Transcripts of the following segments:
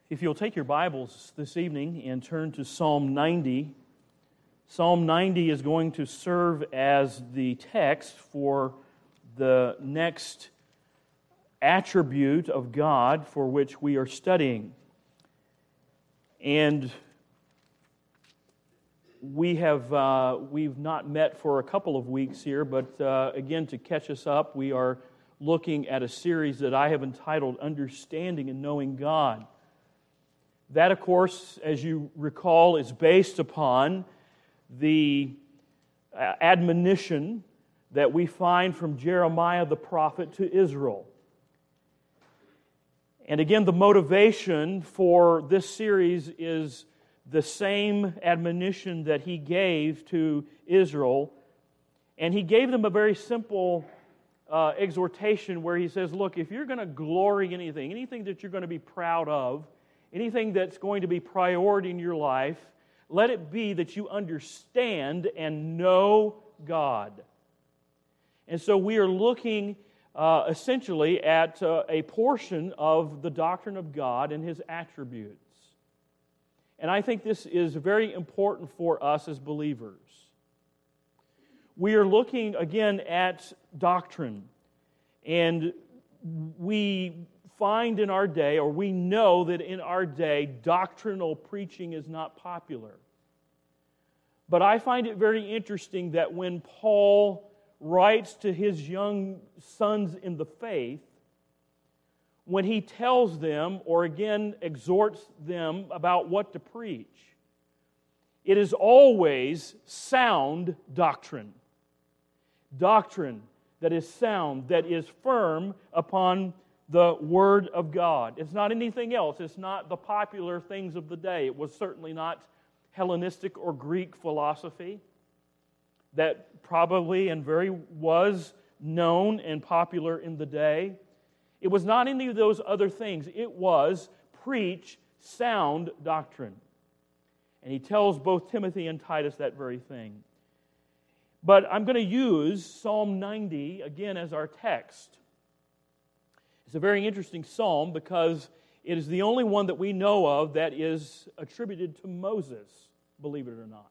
If you'll take your Bibles this evening and turn to Psalm 90, Psalm 90 is going to serve as the text for the next attribute of God for which we are studying. And we've not met for a couple of weeks here, but again, to catch us up, we are looking at a series that I have entitled Understanding and Knowing God. That, of course, as you recall, is based upon the admonition that we find from Jeremiah the prophet to Israel. And again, the motivation for this series is the same admonition that he gave to Israel. And he gave them a very simple exhortation where he says, look, if you're going to glory in anything that you're going to be proud of, anything that's going to be priority in your life, let it be that you understand and know God. And so we are looking essentially at a portion of the doctrine of God and His attributes. And I think this is very important for us as believers. We are looking again at doctrine, and we find in our day, or we know that in our day, doctrinal preaching is not popular. But I find it very interesting that when Paul writes to his young sons in the faith, when he tells them, or again exhorts them about what to preach, it is always sound doctrine. Doctrine that is sound, that is firm upon the Word of God. It's not anything else. It's not the popular things of the day. It was certainly not Hellenistic or Greek philosophy that probably and very was known and popular in the day. It was not any of those other things. It was preach sound doctrine. And he tells both Timothy and Titus that very thing. But I'm going to use Psalm 90 again as our text. It's a very interesting psalm because it is the only one that we know of that is attributed to Moses, believe it or not.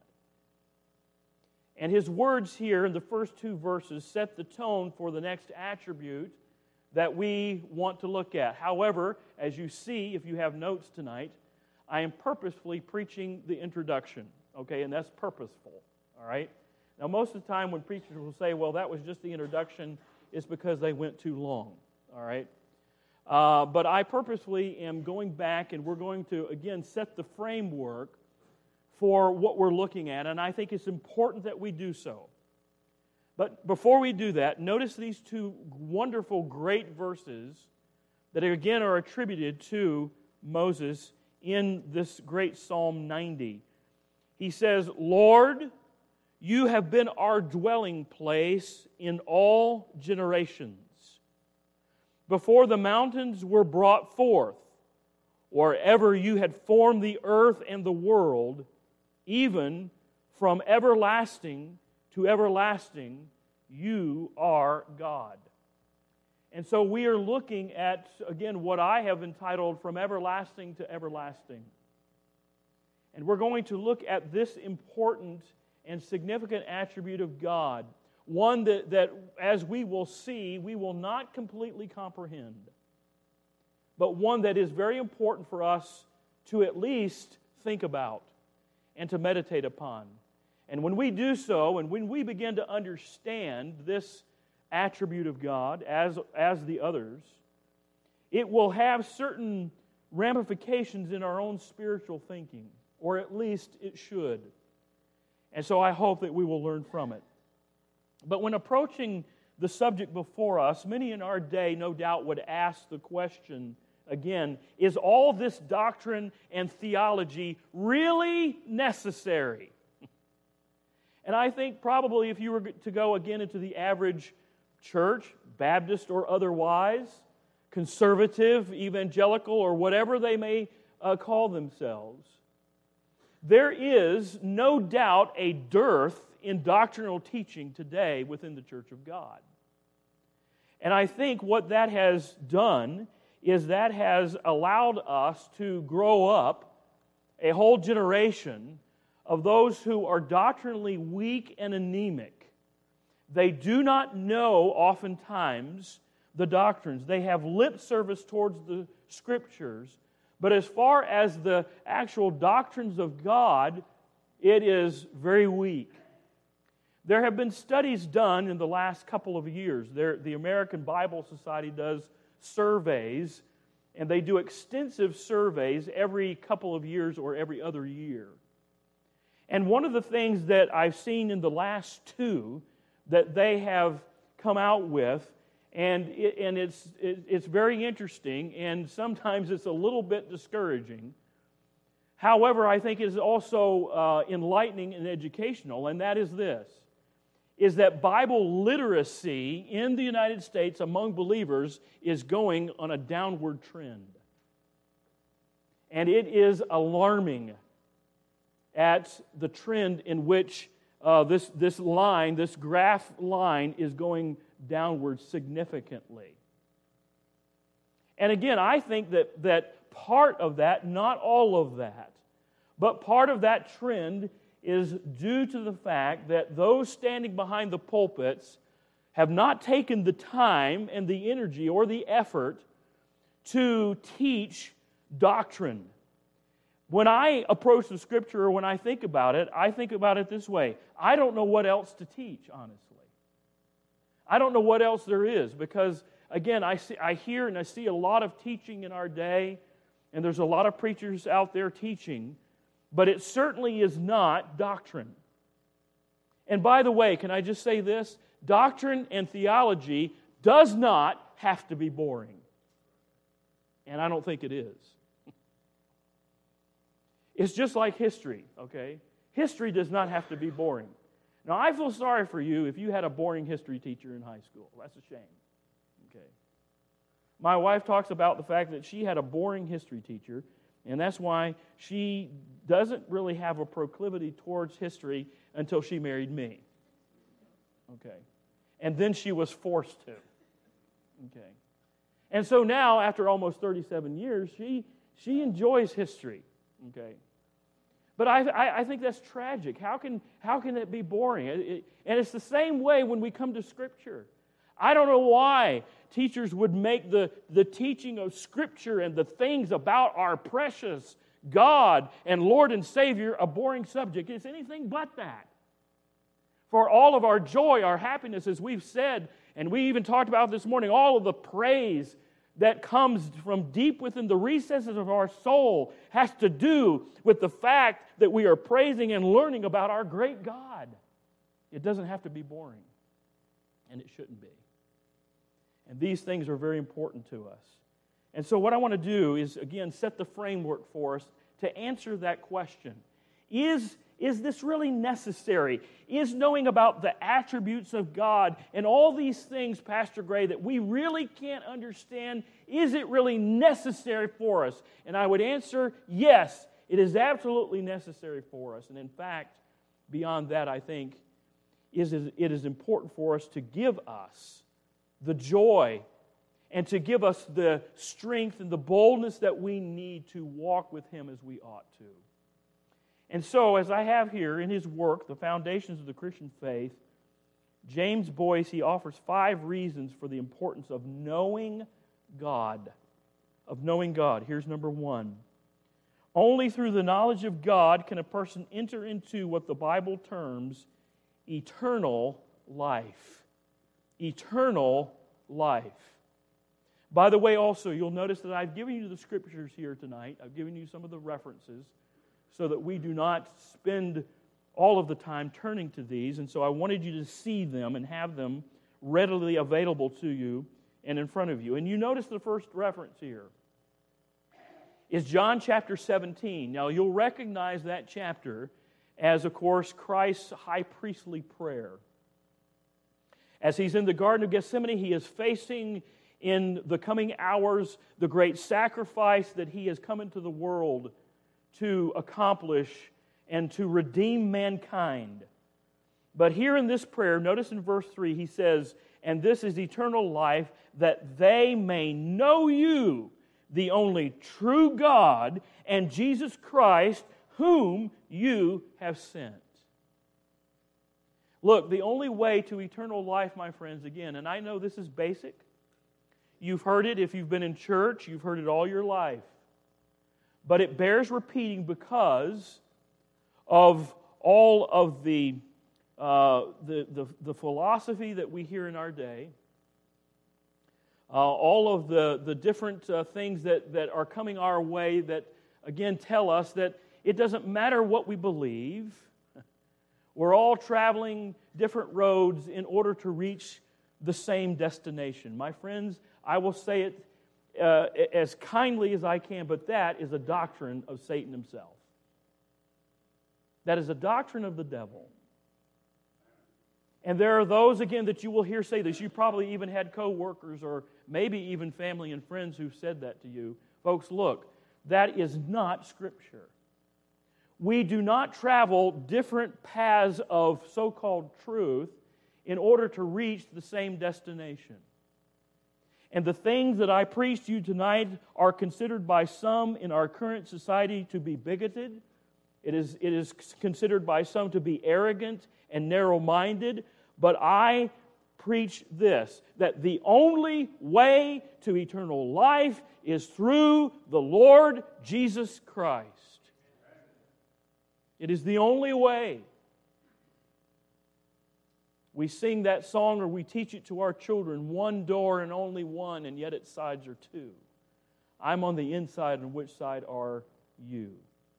And his words here in the first two verses set the tone for the next attribute that we want to look at. However, as you see, if you have notes tonight, I am purposefully preaching the introduction, okay, and that's purposeful, all right? Now, most of the time when preachers will say, well, that was just the introduction, it's because they went too long, all right? But I purposely am going back, and we're going to, again, set the framework for what we're looking at, and I think it's important that we do so. But before we do that, notice these two wonderful, great verses that, again, are attributed to Moses in this great Psalm 90. He says, Lord, you have been our dwelling place in all generations. Before the mountains were brought forth, or ever you had formed the earth and the world, even from everlasting to everlasting, you are God. And so we are looking at, again, what I have entitled From Everlasting to Everlasting. And we're going to look at this important and significant attribute of God, one that, as we will see, we will not completely comprehend, but one that is very important for us to at least think about and to meditate upon. And when we do so, and when we begin to understand this attribute of God as the others, it will have certain ramifications in our own spiritual thinking, or at least it should. And so I hope that we will learn from it. But when approaching the subject before us, many in our day no doubt would ask the question again, is all this doctrine and theology really necessary? And I think probably if you were to go again into the average church, Baptist or otherwise, conservative, evangelical, or whatever they may call themselves, there is no doubt a dearth in doctrinal teaching today within the Church of God. And I think what that has done is that has allowed us to grow up a whole generation of those who are doctrinally weak and anemic. They do not know, oftentimes, the doctrines. They have lip service towards the Scriptures, but as far as the actual doctrines of God, it is very weak. There have been studies done in the last couple of years. The American Bible Society does surveys, and they do extensive surveys every couple of years or every other year. And one of the things that I've seen in the last two that they have come out with, and it's very interesting, and sometimes it's a little bit discouraging. However, I think it is also enlightening and educational, and that is this, is that Bible literacy in the United States among believers is going on a downward trend. And it is alarming at the trend in which this graph line is going downward significantly. And again, I think that part of that, not all of that, but part of that trend is due to the fact that those standing behind the pulpits have not taken the time and the energy or the effort to teach doctrine. When I approach the Scripture or when I think about it this way. I don't know what else to teach, honestly. I don't know what else there is because, again, I hear and I see a lot of teaching in our day, and there's a lot of preachers out there teaching, but it certainly is not doctrine. And by the way, can I just say this? Doctrine and theology does not have to be boring. And I don't think it is. It's just like history, okay? History does not have to be boring. Now, I feel sorry for you if you had a boring history teacher in high school. That's a shame, okay? My wife talks about the fact that she had a boring history teacher, and that's why she doesn't really have a proclivity towards history until she married me. Okay. And then she was forced to. Okay. And so now, after almost 37 years, she enjoys history. Okay. But I think that's tragic. How can it be boring? And it's the same way when we come to Scripture. I don't know why teachers would make the teaching of Scripture and the things about our precious God and Lord and Savior a boring subject. It's anything but that. For all of our joy, our happiness, as we've said, and we even talked about this morning, all of the praise that comes from deep within the recesses of our soul has to do with the fact that we are praising and learning about our great God. It doesn't have to be boring, and it shouldn't be. And these things are very important to us. And so what I want to do is, again, set the framework for us to answer that question. Is this really necessary? Is knowing about the attributes of God and all these things, Pastor Gray, that we really can't understand, is it really necessary for us? And I would answer, yes, it is absolutely necessary for us. And in fact, beyond that, I think, it is important for us to give us the joy and to give us the strength and the boldness that we need to walk with Him as we ought to. And so, as I have here in his work, The Foundations of the Christian Faith, James Boyce, he offers 5 reasons for the importance of knowing God. Of knowing God. Here's number 1. Only through the knowledge of God can a person enter into what the Bible terms eternal life. Eternal life. By the way, also, you'll notice that I've given you the Scriptures here tonight. I've given you some of the references, so that we do not spend all of the time turning to these. And so I wanted you to see them and have them readily available to you and in front of you. And you notice the first reference here is John chapter 17. Now, you'll recognize that chapter as, of course, Christ's high priestly prayer. As he's in the Garden of Gethsemane, he is facing in the coming hours the great sacrifice that he has come into the world to accomplish and to redeem mankind. But here in this prayer, notice in verse 3, he says, "And this is eternal life, that they may know you, the only true God, and Jesus Christ, whom you have sent. Look, the only way to eternal life, my friends, again, and I know this is basic. You've heard it if you've been in church. You've heard it all your life. But it bears repeating because of all of the philosophy that we hear in our day, all of the different things that are coming our way that, again, tell us that it doesn't matter what we believe. We're all traveling different roads in order to reach the same destination. My friends, I will say it as kindly as I can, but that is a doctrine of Satan himself. That is a doctrine of the devil. And there are those, again, that you will hear say this. You probably even had co-workers or maybe even family and friends who've said that to you. Folks, look, that is not Scripture. We do not travel different paths of so-called truth in order to reach the same destination. And the things that I preach to you tonight are considered by some in our current society to be bigoted. It is considered by some to be arrogant and narrow-minded. But I preach this, that the only way to eternal life is through the Lord Jesus Christ. It is the only way. We sing that song or we teach it to our children, one door and only one, and yet its sides are two. I'm on the inside, and which side are you?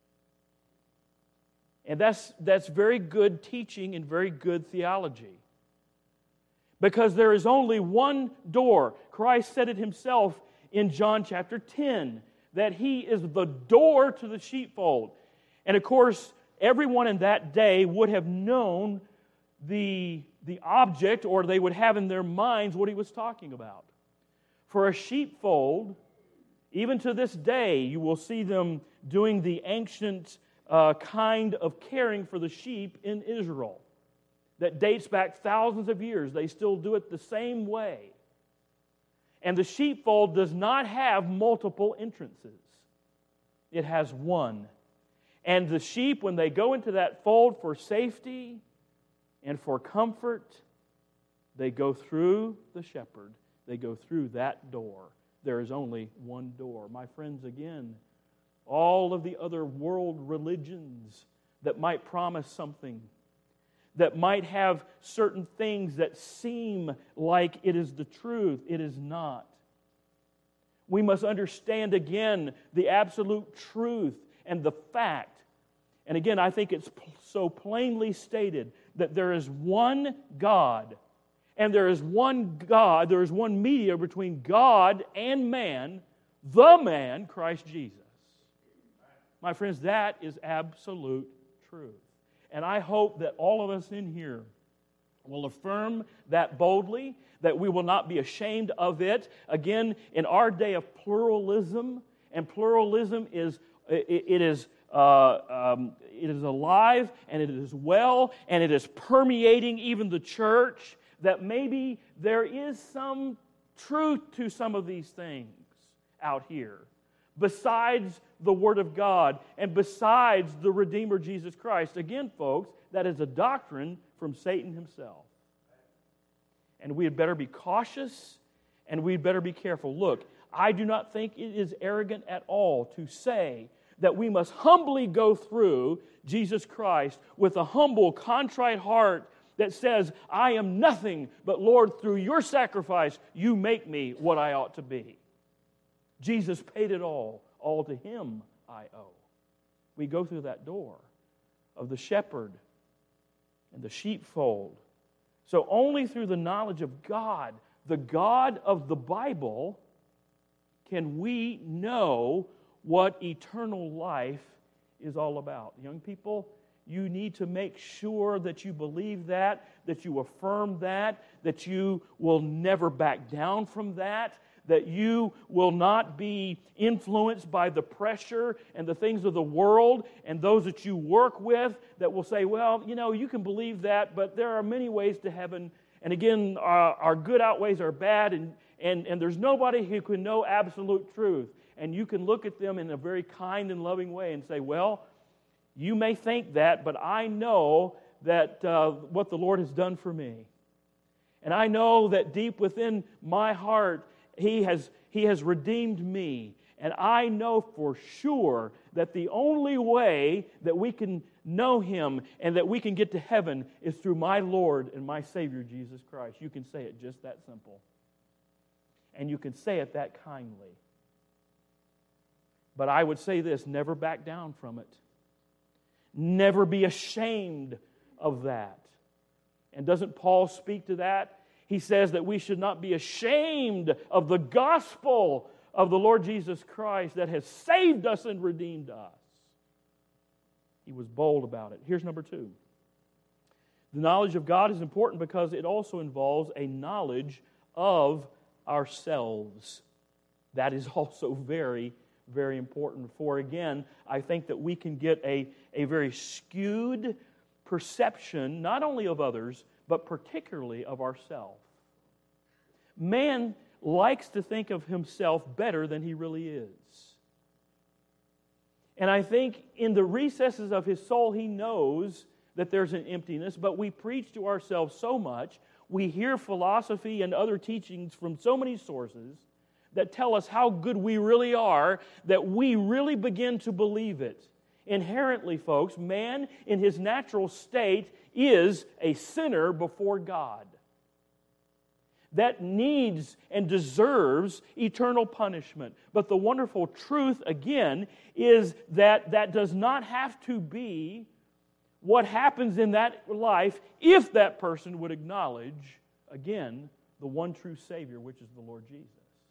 And that's very good teaching and very good theology. Because there is only one door. Christ said it himself in John chapter 10, that he is the door to the sheepfold. And of course, everyone in that day would have known the object, or they would have in their minds what he was talking about. For a sheepfold, even to this day, you will see them doing the ancient kind of caring for the sheep in Israel that dates back thousands of years. They still do it the same way. And the sheepfold does not have multiple entrances. It has one. And the sheep, when they go into that fold for safety and for comfort, they go through the shepherd. They go through that door. There is only one door. My friends, again, all of the other world religions that might promise something, that might have certain things that seem like it is the truth, it is not. We must understand again the absolute truth and the fact. And again, I think it's so plainly stated that there is one God, and there is one God, there is one mediator between God and man, the man, Christ Jesus. My friends, that is absolute truth. And I hope that all of us in here will affirm that boldly, that we will not be ashamed of it. Again, in our day of pluralism, and pluralism is alive, and it is well, and it is permeating even the church, that maybe there is some truth to some of these things out here, besides the Word of God, and besides the Redeemer Jesus Christ. Again, folks, that is a doctrine from Satan himself. And we had better be cautious, and we had better be careful. Look, I do not think it is arrogant at all to say that we must humbly go through Jesus Christ with a humble, contrite heart that says, I am nothing, but Lord, through your sacrifice, you make me what I ought to be. Jesus paid it all to him I owe. We go through that door of the shepherd and the sheepfold. So only through the knowledge of God, the God of the Bible, can we know what eternal life is all about. Young people, you need to make sure that you believe that you affirm that you will never back down from that you will not be influenced by the pressure and the things of the world and those that you work with that will say, well, you can believe that, but there are many ways to heaven. And again, our good outweighs our bad, and there's nobody who can know absolute truth. And you can look at them in a very kind and loving way and say, well, you may think that, but I know that what the Lord has done for me. And I know that deep within my heart, He has redeemed me. And I know for sure that the only way that we can know Him and that we can get to heaven is through my Lord and my Savior, Jesus Christ. You can say it just that simple. And you can say it that kindly. But I would say this, never back down from it. Never be ashamed of that. And doesn't Paul speak to that? He says that we should not be ashamed of the gospel of the Lord Jesus Christ that has saved us and redeemed us. He was bold about it. Here's number 2. The knowledge of God is important because it also involves a knowledge of ourselves. That is also very, very important. For again, I think that we can get a very skewed perception, not only of others, but particularly of ourselves. Man likes to think of himself better than he really is. And I think in the recesses of his soul, he knows that there's an emptiness, but we preach to ourselves so much. We hear philosophy and other teachings from so many sources that tell us how good we really are that we really begin to believe it. Inherently, folks, man in his natural state is a sinner before God that needs and deserves eternal punishment. But the wonderful truth, again, is that that does not have to be what happens in that life if that person would acknowledge, again, the one true Savior, which is the Lord Jesus.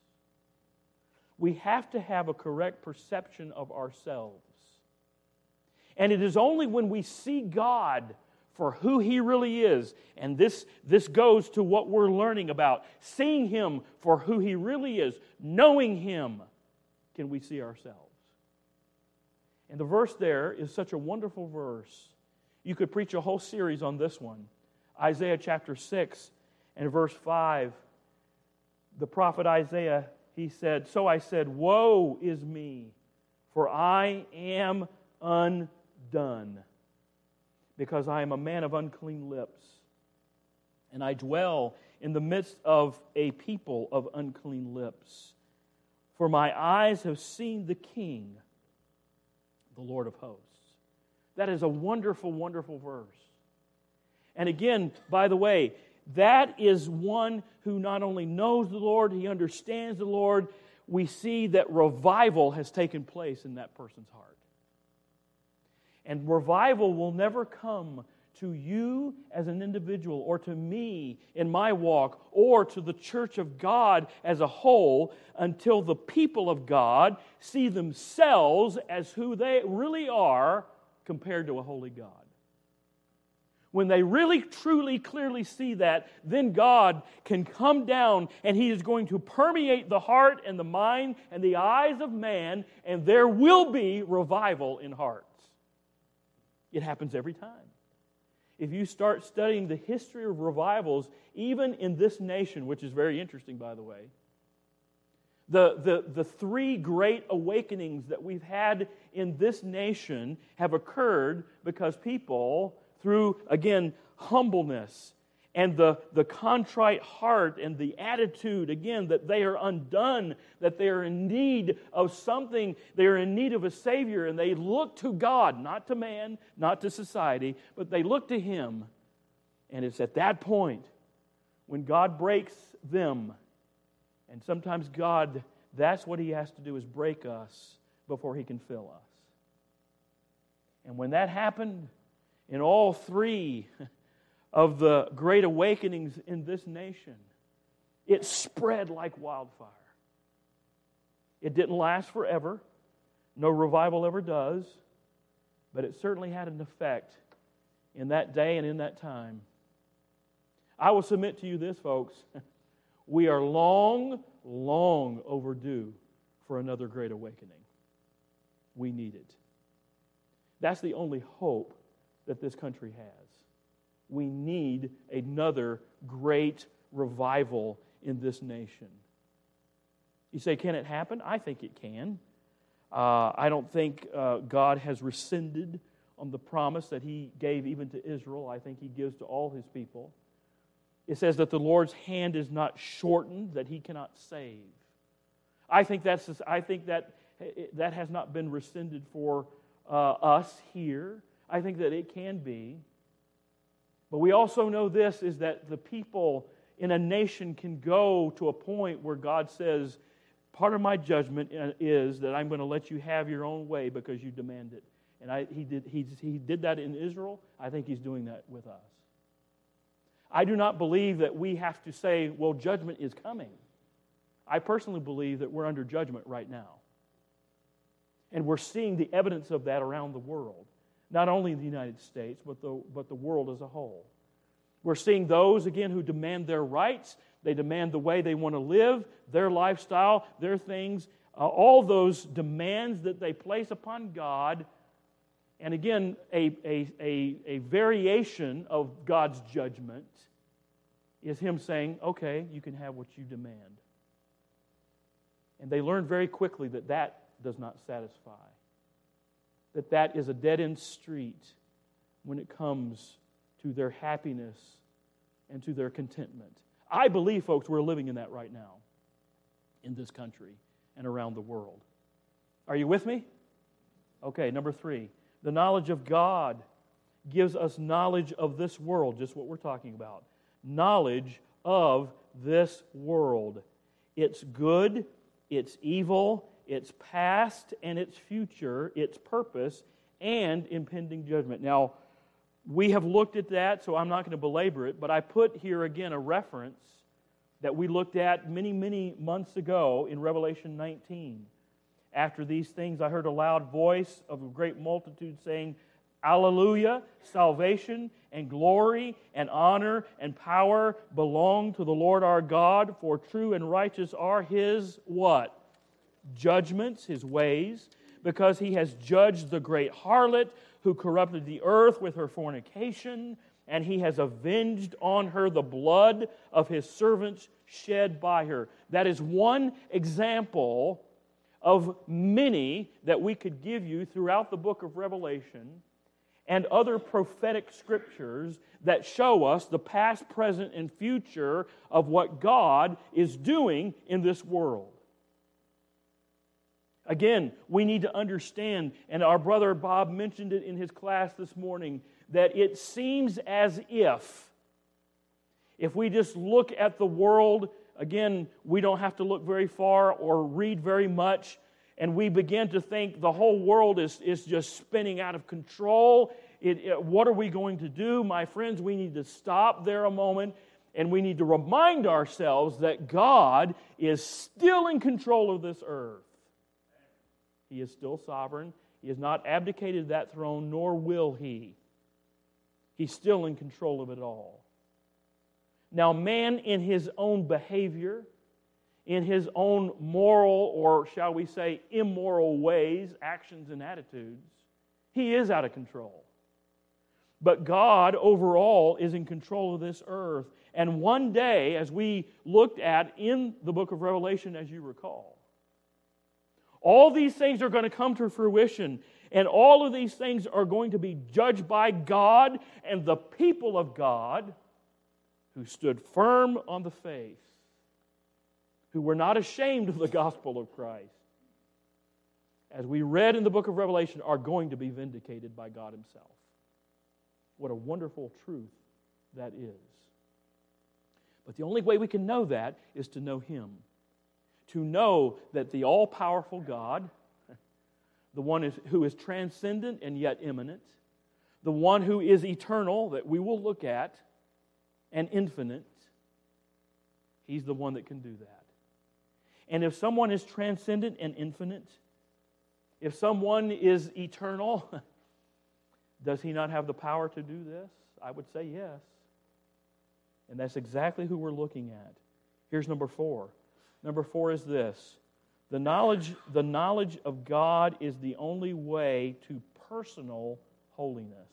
We have to have a correct perception of ourselves. And it is only when we see God for who He really is, and this goes to what we're learning about, seeing Him for who He really is, knowing Him, can we see ourselves. And the verse there is such a wonderful verse. You could preach a whole series on this one. Isaiah chapter 6 and verse 5. The prophet Isaiah, he said, "So I said, woe is me, for I am undone, because I am a man of unclean lips, and I dwell in the midst of a people of unclean lips. For my eyes have seen the King, the Lord of hosts." That is a wonderful, wonderful verse. And again, by the way, that is one who not only knows the Lord, he understands the Lord. We see that revival has taken place in that person's heart. And revival will never come to you as an individual or to me in my walk or to the church of God as a whole until the people of God see themselves as who they really are compared to a holy God. When they really, truly, clearly see that, then God can come down and He is going to permeate the heart and the mind and the eyes of man, and there will be revival in hearts. It happens every time. If you start studying the history of revivals, even in this nation, which is very interesting, by the way, the three great awakenings that we've had in this nation have occurred because people, through, again, humbleness and the contrite heart and the attitude, again, that they are undone, that they are in need of something, they are in need of a Savior, and they look to God, not to man, not to society, but they look to Him. And it's at that point when God breaks them, and sometimes God, that's what He has to do, is break us before He can fill us. And when that happened, in all three of the great awakenings in this nation, it spread like wildfire. It didn't last forever. No revival ever does. But it certainly had an effect in that day and in that time. I will submit to you this, folks. We are long, long overdue for another great awakening. We need it. That's the only hope that this country has. We need another great revival in this nation. You say, can it happen? I think it can. I don't think God has rescinded on the promise that He gave even to Israel. I think He gives to all His people. It says that the Lord's hand is not shortened, that He cannot save. I think that has not been rescinded for us here. I think that it can be. But we also know this, is that the people in a nation can go to a point where God says, part of my judgment is that I'm going to let you have your own way because you demand it. And He did that in Israel. I think He's doing that with us. I do not believe that we have to say, well, judgment is coming. I personally believe that we're under judgment right now. And we're seeing the evidence of that around the world. Not only in the United States, but the world as a whole. We're seeing those, again, who demand their rights. They demand the way they want to live, their lifestyle, their things, all those demands that they place upon God. And again, a variation of God's judgment is Him saying, okay, you can have what you demand. And they learn very quickly that that does not satisfy. That is a dead-end street when it comes to their happiness and to their contentment. I believe, folks, we're living in that right now in this country and around the world. Are you with me? Okay, number 3. The knowledge of God gives us knowledge of this world, just what we're talking about. Knowledge of this world. Its good, its evil, its past and its future, its purpose, and impending judgment. Now, we have looked at that, so I'm not going to belabor it, but I put here again a reference that we looked at many, many months ago in Revelation 19. After these things, I heard a loud voice of a great multitude saying, Alleluia, salvation and glory and honor and power belong to the Lord our God, for true and righteous are His what? Judgments, His ways, because He has judged the great harlot who corrupted the earth with her fornication, and He has avenged on her the blood of His servants shed by her. That is one example of many that we could give you throughout the book of Revelation and other prophetic scriptures that show us the past, present, and future of what God is doing in this world. Again, we need to understand, and our brother Bob mentioned it in his class this morning, that it seems as if we just look at the world, again, we don't have to look very far or read very much, and we begin to think the whole world is just spinning out of control. What are we going to do? My friends, we need to stop there a moment, and we need to remind ourselves that God is still in control of this earth. He is still sovereign. He has not abdicated that throne, nor will He. He's still in control of it all. Now, man in his own behavior, in his own moral, or shall we say immoral ways, actions and attitudes, he is out of control. But God overall is in control of this earth. And one day, as we looked at in the book of Revelation, as you recall, all these things are going to come to fruition, and all of these things are going to be judged by God and the people of God who stood firm on the faith, who were not ashamed of the gospel of Christ, as we read in the book of Revelation, are going to be vindicated by God Himself. What a wonderful truth that is. But the only way we can know that is to know Him. To know that the all-powerful God, the one who is transcendent and yet immanent, the one who is eternal that we will look at, and infinite, He's the one that can do that. And if someone is transcendent and infinite, if someone is eternal, does He not have the power to do this? I would say yes. And that's exactly who we're looking at. Here's number 4. Number 4 is this. The knowledge of God is the only way to personal holiness.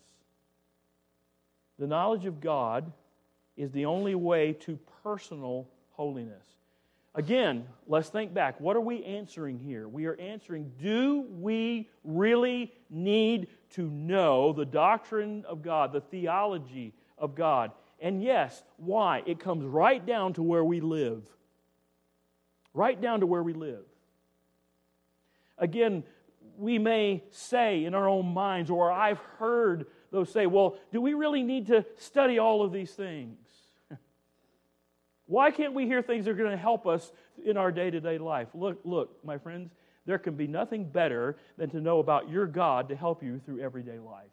The knowledge of God is the only way to personal holiness. Again, let's think back. What are we answering here? We are answering, do we really need to know the doctrine of God, the theology of God? And yes, why? It comes right down to where we live. Right down to where we live. Again, we may say in our own minds, or I've heard those say, well, do we really need to study all of these things? Why can't we hear things that are going to help us in our day-to-day life? Look, my friends, there can be nothing better than to know about your God to help you through everyday life.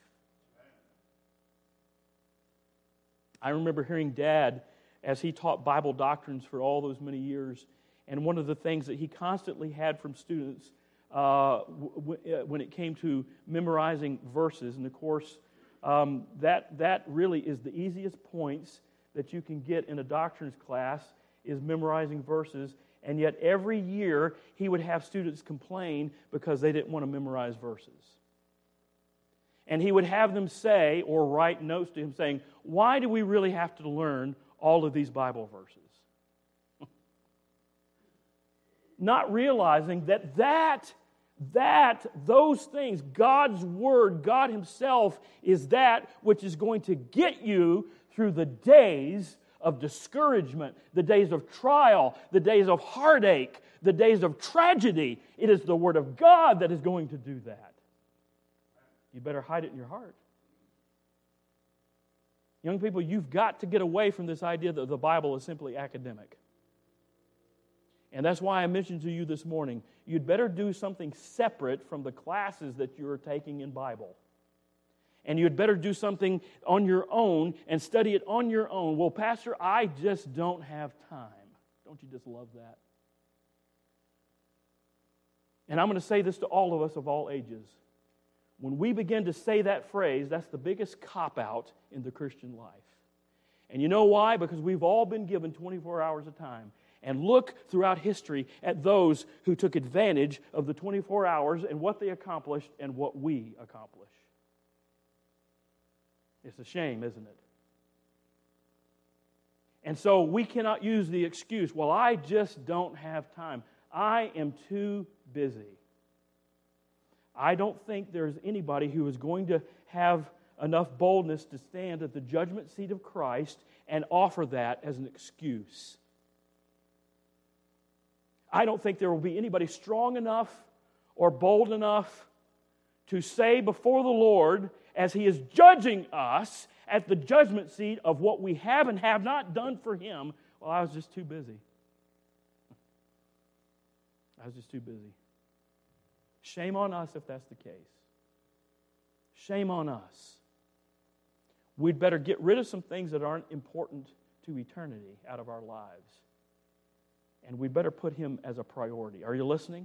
I remember hearing Dad, as he taught Bible doctrines for all those many years, and one of the things that he constantly had from students when it came to memorizing verses, and of course, that really is the easiest points that you can get in a doctrines class, is memorizing verses, and yet every year he would have students complain because they didn't want to memorize verses. And he would have them say or write notes to him saying, why do we really have to learn all of these Bible verses? Not realizing that those things, God's Word, God Himself, is that which is going to get you through the days of discouragement, the days of trial, the days of heartache, the days of tragedy. It is the Word of God that is going to do that. You better hide it in your heart. Young people, you've got to get away from this idea that the Bible is simply academic. And that's why I mentioned to you this morning, you'd better do something separate from the classes that you're taking in Bible. And you'd better do something on your own and study it on your own. Well, Pastor, I just don't have time. Don't you just love that? And I'm going to say this to all of us of all ages. When we begin to say that phrase, that's the biggest cop-out in the Christian life. And you know why? Because we've all been given 24 hours of time. And look throughout history at those who took advantage of the 24 hours and what they accomplished and what we accomplish. It's a shame, isn't it? And so we cannot use the excuse, well, I just don't have time. I am too busy. I don't think there's anybody who is going to have enough boldness to stand at the judgment seat of Christ and offer that as an excuse. I don't think there will be anybody strong enough or bold enough to say before the Lord, as He is judging us at the judgment seat of what we have and have not done for Him, well, I was just too busy. I was just too busy. Shame on us if that's the case. Shame on us. We'd better get rid of some things that aren't important to eternity out of our lives. And we'd better put Him as a priority. Are you listening?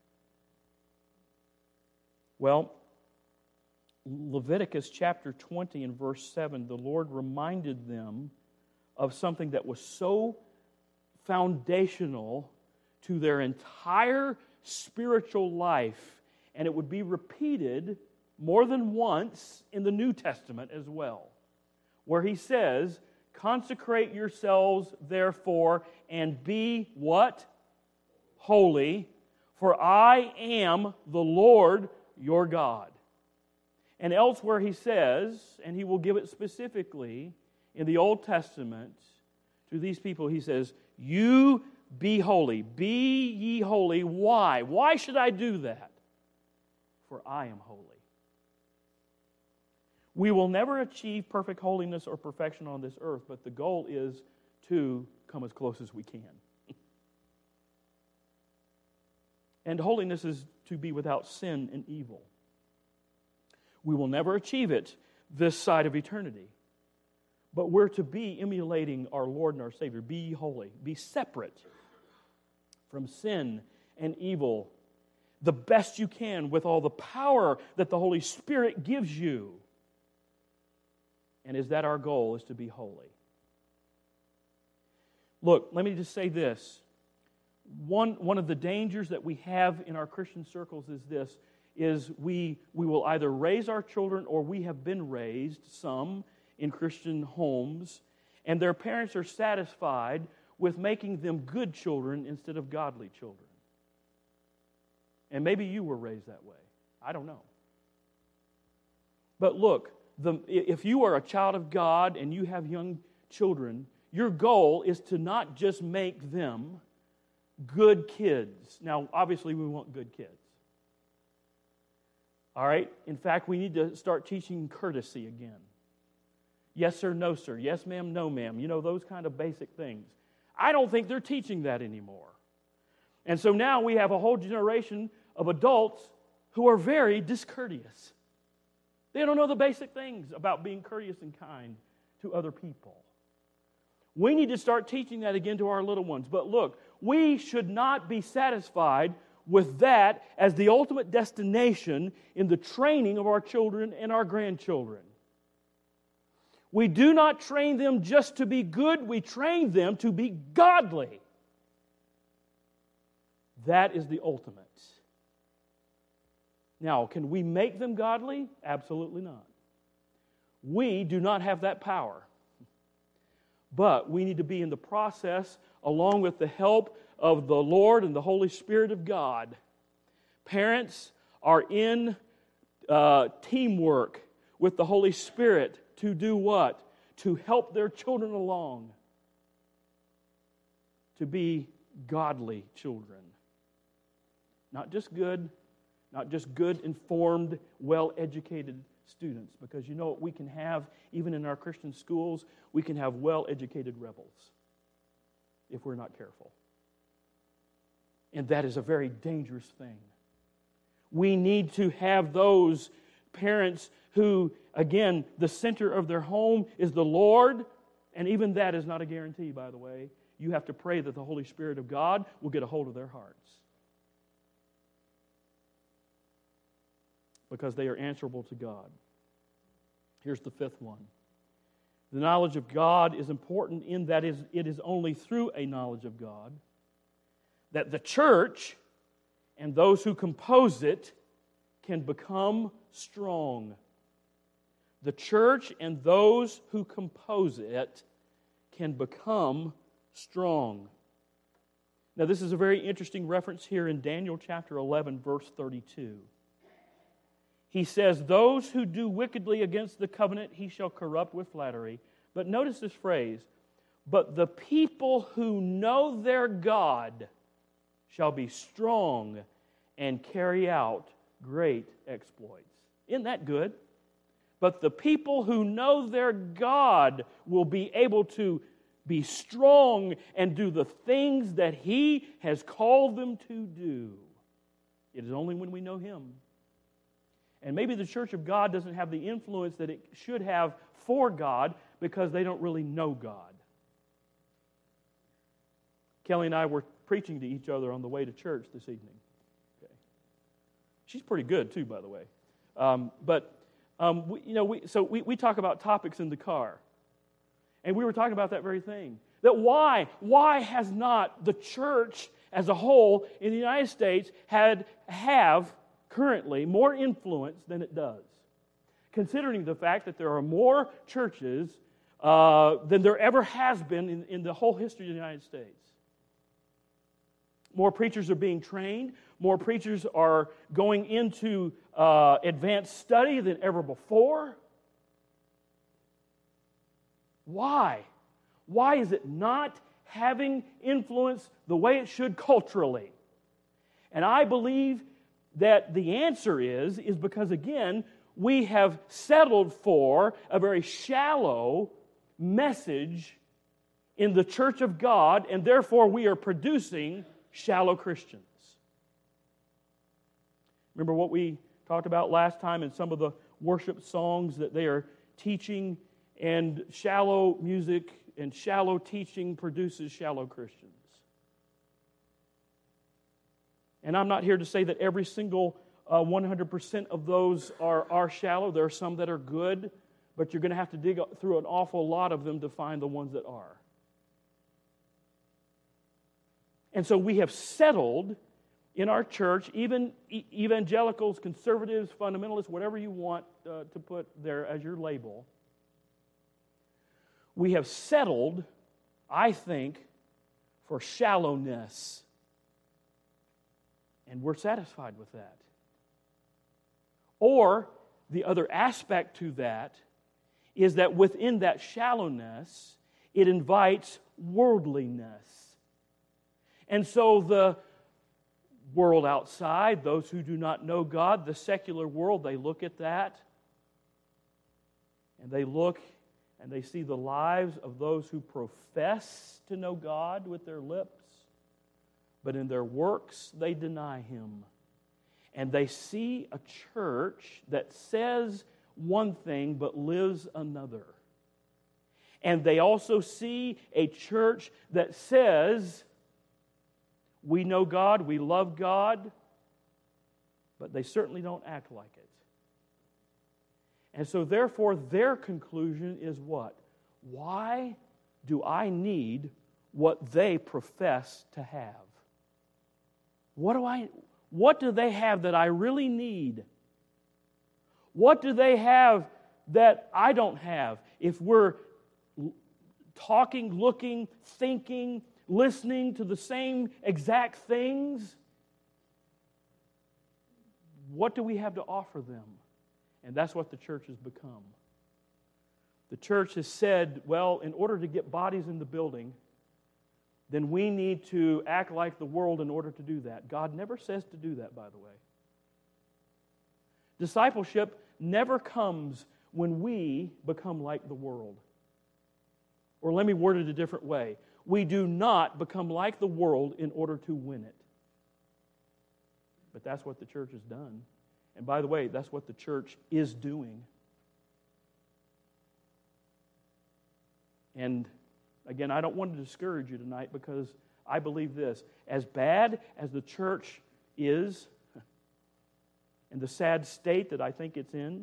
Well, Leviticus chapter 20 and verse 7, the Lord reminded them of something that was so foundational to their entire spiritual life, and it would be repeated more than once in the New Testament as well, where He says, consecrate yourselves therefore and be what? Holy, for I am the Lord your God. And elsewhere He says, and He will give it specifically in the Old Testament to these people, He says, you be holy. Be ye holy. Why? Why should I do that? For I am holy. We will never achieve perfect holiness or perfection on this earth, but the goal is to come as close as we can. And holiness is to be without sin and evil. We will never achieve it this side of eternity. But we're to be emulating our Lord and our Savior. Be holy. Be separate from sin and evil the best you can with all the power that the Holy Spirit gives you. And is that our goal, is to be holy? Look, let me just say this. One of the dangers that we have in our Christian circles is this, is we will either raise our children, or we have been raised, some, in Christian homes, and their parents are satisfied with making them good children instead of godly children. And maybe you were raised that way. I don't know. But look, if you are a child of God and you have young children, your goal is to not just make them good kids. Now, obviously, we want good kids. All right? In fact, we need to start teaching courtesy again. Yes, sir, no, sir. Yes, ma'am, no, ma'am. You know, those kind of basic things. I don't think they're teaching that anymore. And so now we have a whole generation of adults who are very discourteous. They don't know the basic things about being courteous and kind to other people. We need to start teaching that again to our little ones. But look, we should not be satisfied with that as the ultimate destination in the training of our children and our grandchildren. We do not train them just to be good, we train them to be godly. That is the ultimate. Now, can we make them godly? Absolutely not. We do not have that power. But we need to be in the process, along with the help of the Lord and the Holy Spirit of God. Parents are in teamwork with the Holy Spirit to do what? To help their children along. To be godly children. Not just good, informed, well-educated students. Because you know what we can have, even in our Christian schools, we can have well-educated rebels if we're not careful. And that is a very dangerous thing. We need to have those parents who, again, the center of their home is the Lord, and even that is not a guarantee, by the way. You have to pray that the Holy Spirit of God will get a hold of their hearts. Because they are answerable to God. Here's the fifth one. The knowledge of God is important in that it is only through a knowledge of God that the church and those who compose it can become strong. The church and those who compose it can become strong. Now, this is a very interesting reference here in Daniel chapter 11, verse 32. He says, those who do wickedly against the covenant, he shall corrupt with flattery. But notice this phrase, but the people who know their God shall be strong and carry out great exploits. Isn't that good? But the people who know their God will be able to be strong and do the things that he has called them to do. It is only when we know him. And maybe the church of God doesn't have the influence that it should have for God because they don't really know God. Kelly and I were preaching to each other on the way to church this evening. Okay. She's pretty good too, by the way. We talk about topics in the car. And we were talking about that very thing. That why has not the church as a whole in the United States have currently more influence than it does, considering the fact that there are more churches than there ever has been in the whole history of the United States. More preachers are being trained. More preachers are going into advanced study than ever before. Why? Why is it not having influence the way it should culturally? And I believe that the answer is because, again, we have settled for a very shallow message in the church of God, and therefore we are producing shallow Christians. Remember what we talked about last time in some of the worship songs that they are teaching, and shallow music and shallow teaching produces shallow Christians. And I'm not here to say that every single 100% of those are shallow. There are some that are good, but you're going to have to dig through an awful lot of them to find the ones that are. And so we have settled in our church, even evangelicals, conservatives, fundamentalists, whatever you want to put there as your label, we have settled, I think, for shallowness. And we're satisfied with that. Or the other aspect to that is that within that shallowness, it invites worldliness. And so the world outside, those who do not know God, the secular world, they look at that and they look and they see the lives of those who profess to know God with their lips, but in their works they deny Him. And they see a church that says one thing but lives another. And they also see a church that says, we know God, we love God, but they certainly don't act like it. And so therefore their conclusion is what? Why do I need what they profess to have? What do they have that I really need? What do they have that I don't have? If we're talking, looking, thinking, listening to the same exact things, what do we have to offer them? And that's what the church has become. The church has said, well, in order to get bodies in the building, then we need to act like the world in order to do that. God never says to do that, by the way. Discipleship never comes when we become like the world. Or let me word it a different way. We do not become like the world in order to win it. But that's what the church has done. And by the way, that's what the church is doing. And again, I don't want to discourage you tonight because I believe this. As bad as the church is, and the sad state that I think it's in,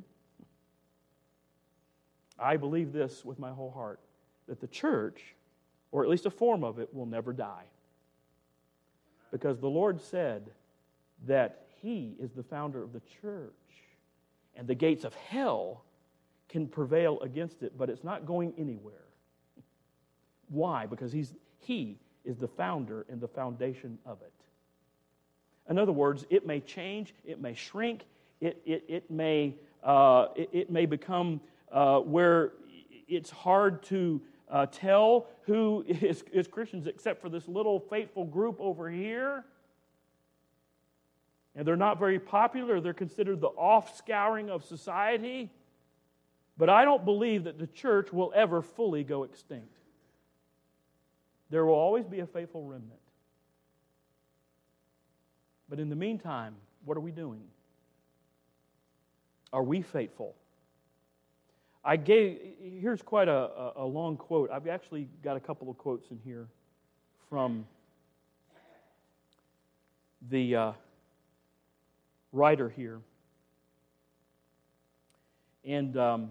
I believe this with my whole heart, that the church, or at least a form of it, will never die. Because the Lord said that He is the founder of the church, and the gates of hell can prevail against it, but it's not going anywhere. Why? Because He is the founder and the foundation of it. In other words, it may change, it may shrink, it may become where it's hard to tell who is Christians except for this little faithful group over here. And they're not very popular. They're considered the offscouring of society. But I don't believe that the church will ever fully go extinct. There will always be a faithful remnant. But in the meantime, what are we doing? Are we faithful? Here's quite a long quote. I've actually got a couple of quotes in here from the writer here. And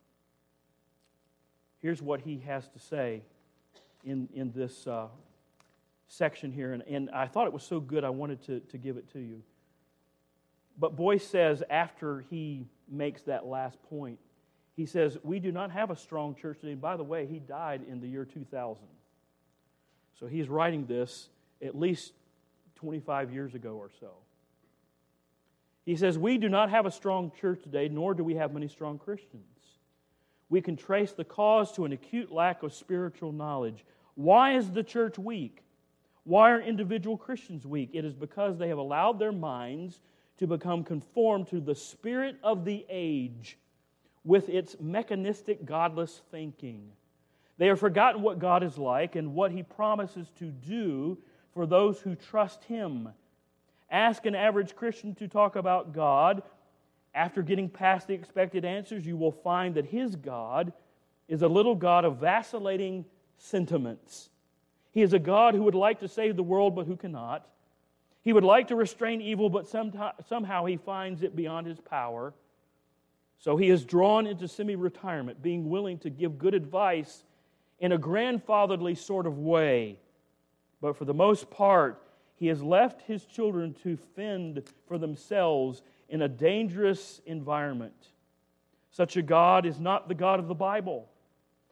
here's what he has to say in this section here. And I thought it was so good I wanted to give it to you. But Boyce says, after he makes that last point, he says, we do not have a strong church today. By the way, he died in the year 2000. So he's writing this at least 25 years ago or so. He says, we do not have a strong church today, nor do we have many strong Christians. We can trace the cause to an acute lack of spiritual knowledge. Why is the church weak? Why are individual Christians weak? It is because they have allowed their minds to become conformed to the spirit of the age with its mechanistic, godless thinking. They have forgotten what God is like and what He promises to do for those who trust Him. Ask an average Christian to talk about God. After getting past the expected answers, you will find that his God is a little God of vacillating sentiments. He is a God who would like to save the world, but who cannot. He would like to restrain evil, but somehow he finds it beyond his power. So he is drawn into semi-retirement, being willing to give good advice in a grandfatherly sort of way. But for the most part, he has left his children to fend for themselves in a dangerous environment. Such a God is not the God of the Bible.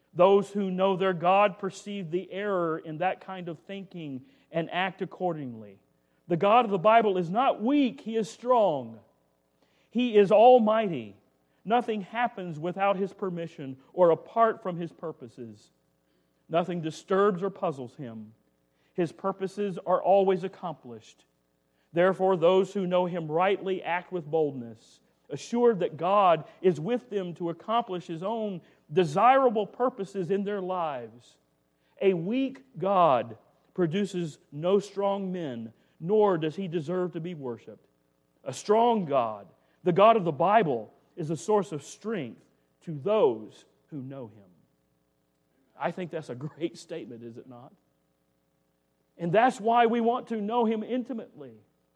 Those who know their God perceive the error in that kind of thinking and act accordingly. The God of the Bible is not weak, He is strong. He is almighty. Nothing happens without His permission or apart from His purposes. Nothing disturbs or puzzles Him. His purposes are always accomplished. Therefore, those who know Him rightly act with boldness, assured that God is with them to accomplish His own desirable purposes in their lives. A weak God produces no strong men, nor does He deserve to be worshipped. A strong God, the God of the Bible, is a source of strength to those who know Him. I think that's a great statement, is it not? And that's why we want to know Him intimately.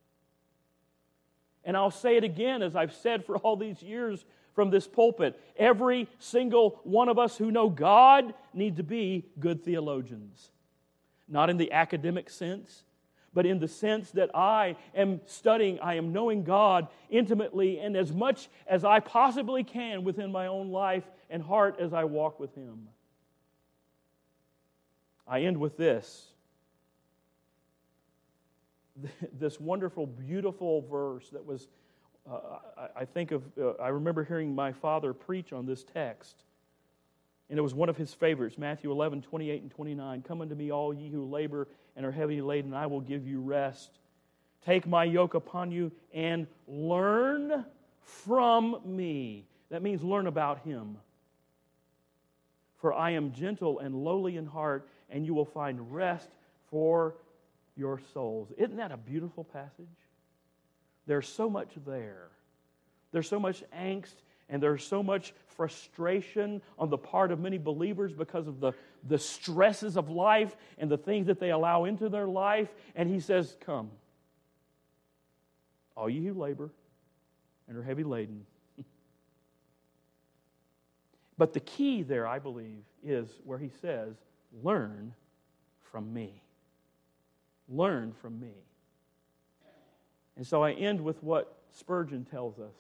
And I'll say it again, as I've said for all these years from this pulpit. Every single one of us who know God need to be good theologians. Not in the academic sense, but in the sense that I am studying, I am knowing God intimately and as much as I possibly can within my own life and heart as I walk with Him. I end with this. This wonderful, beautiful verse that was, I remember hearing my father preach on this text. And it was one of his favorites, Matthew 11, 28 and 29. Come unto me, all ye who labor and are heavy laden, and I will give you rest. Take my yoke upon you and learn from me. That means learn about Him. For I am gentle and lowly in heart, and you will find rest for your souls. Isn't that a beautiful passage? There's so much there. There's so much angst, and there's so much frustration on the part of many believers because of the stresses of life and the things that they allow into their life. And He says, come, all you who labor and are heavy laden. But the key there, I believe, is where He says, learn from me. Learn from me. And so I end with what Spurgeon tells us.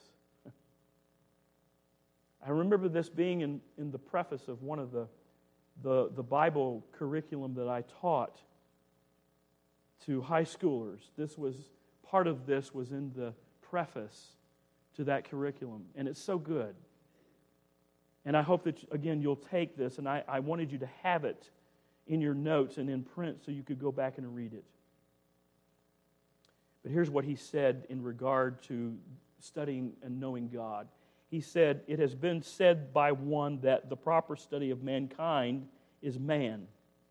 I remember this being in the preface of one of the Bible curriculum that I taught to high schoolers. Part of this was in the preface to that curriculum, and it's so good. And I hope that, again, you'll take this, and I wanted you to have it in your notes and in print so you could go back and read it. But here's what he said in regard to studying and knowing God. He said, it has been said by one that the proper study of mankind is man.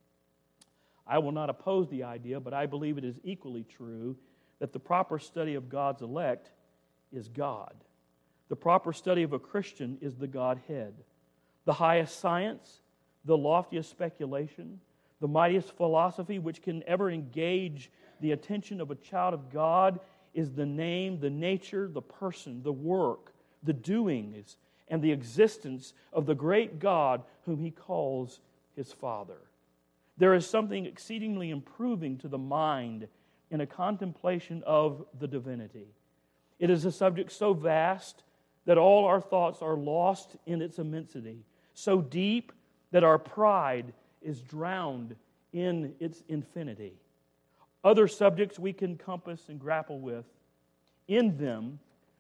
I will not oppose the idea, but I believe it is equally true that the proper study of God's elect is God. The proper study of a Christian is the Godhead. The highest science, the loftiest speculation, the mightiest philosophy which can ever engage the attention of a child of God is the name, the nature, the person, the work, the doings, and the existence of the great God whom He calls His Father. There is something exceedingly improving to the mind in a contemplation of the divinity. It is a subject so vast that all our thoughts are lost in its immensity, so deep that our pride is drowned in its infinity. Other subjects we can compass and grapple with. In them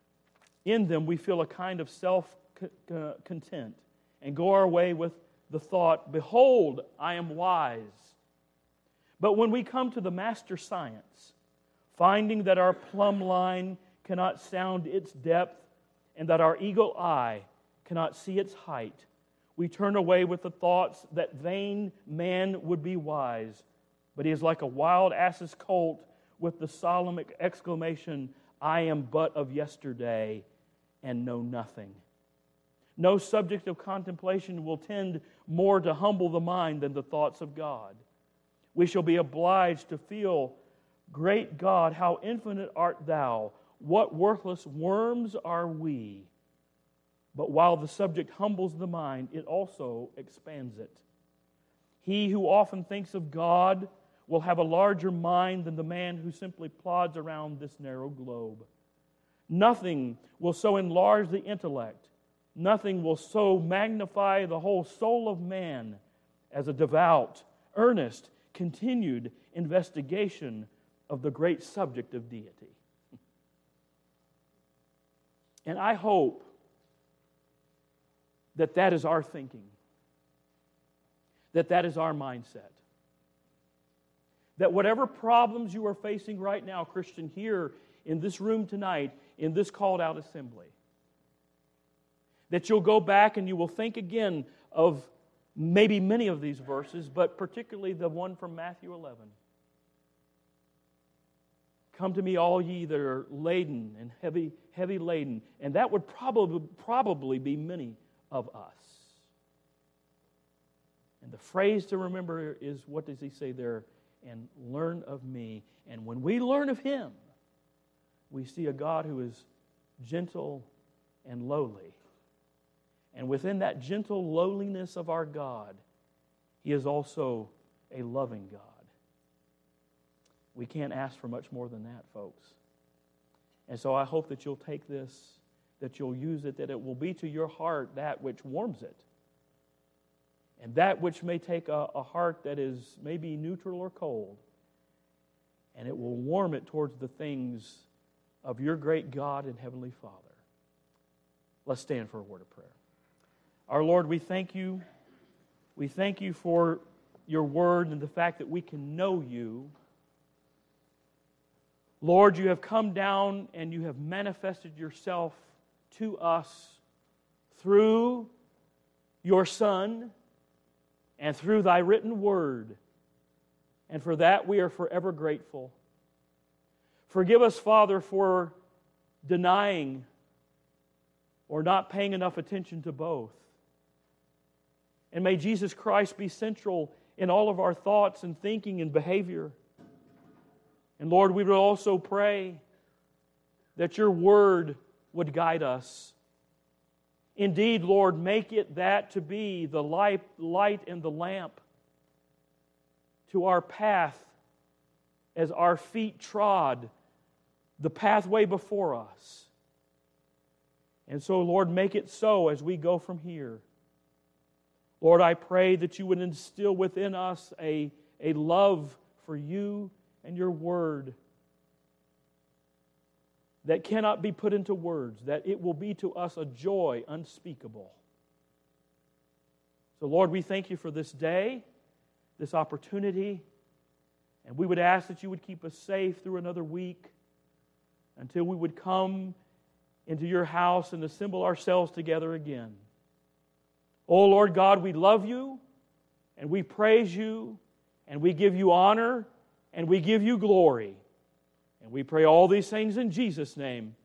we feel a kind of self-content and go our way with the thought, behold, I am wise. But when we come to the master science, finding that our plumb line cannot sound its depth and that our eagle eye cannot see its height, we turn away with the thoughts that vain man would be wise, but he is like a wild ass's colt with the solemn exclamation, I am but of yesterday and know nothing. No subject of contemplation will tend more to humble the mind than the thoughts of God. We shall be obliged to feel, great God, how infinite art Thou, what worthless worms are we. But while the subject humbles the mind, it also expands it. He who often thinks of God will have a larger mind than the man who simply plods around this narrow globe. Nothing will so enlarge the intellect, nothing will so magnify the whole soul of man as a devout, earnest, continued investigation of the great subject of deity. And I hope that that is our thinking, that is our mindset. That whatever problems you are facing right now, Christian, here in this room tonight, in this called out assembly, that you'll go back and you will think again of maybe many of these verses, but particularly the one from Matthew 11. Come to me, all ye that are laden and heavy laden. And that would probably be many of us. And the phrase to remember is, what does he say there? And learn of me. And when we learn of Him, we see a God who is gentle and lowly. And within that gentle lowliness of our God, He is also a loving God. We can't ask for much more than that, folks. And so I hope that you'll take this, that you'll use it, that it will be to your heart that which warms it. And that which may take a heart that is maybe neutral or cold, and it will warm it towards the things of your great God and Heavenly Father. Let's stand for a word of prayer. Our Lord, we thank you. We thank you for your word and the fact that we can know you. Lord, you have come down and you have manifested yourself to us through your Son and through thy written word. And for that we are forever grateful. Forgive us, Father, for denying or not paying enough attention to both. And may Jesus Christ be central in all of our thoughts and thinking and behavior. And Lord, we would also pray that your word would guide us. Indeed, Lord, make it that to be the light and the lamp to our path as our feet trod the pathway before us. And so, Lord, make it so as we go from here. Lord, I pray that you would instill within us a love for you and your word that cannot be put into words, that it will be to us a joy unspeakable. So, Lord, we thank you for this day, this opportunity, and we would ask that you would keep us safe through another week until we would come into your house and assemble ourselves together again. Oh, Lord God, we love you, and we praise you, and we give you honor, and we give you glory. And we pray all these things in Jesus' name.